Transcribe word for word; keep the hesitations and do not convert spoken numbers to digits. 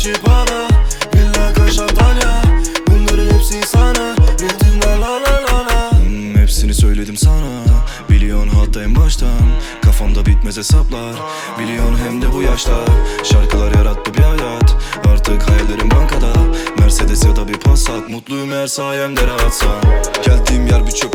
içip ağla. Villa Kaş Antalya, bunların hepsi sana. Ritimler la la la la. hmm, Hepsini söyledim sana. Biliyorsun hatta en baştan. Kafamda bitmez hesaplar. Biliyorsun hem de bu yaşta. Şarkılar yarattı bir hayat. Artık hayallerim bankada. Mercedes ya da bir Passat. Mutluyum her sayemde rahatsan. Geldiğim yer bir çöp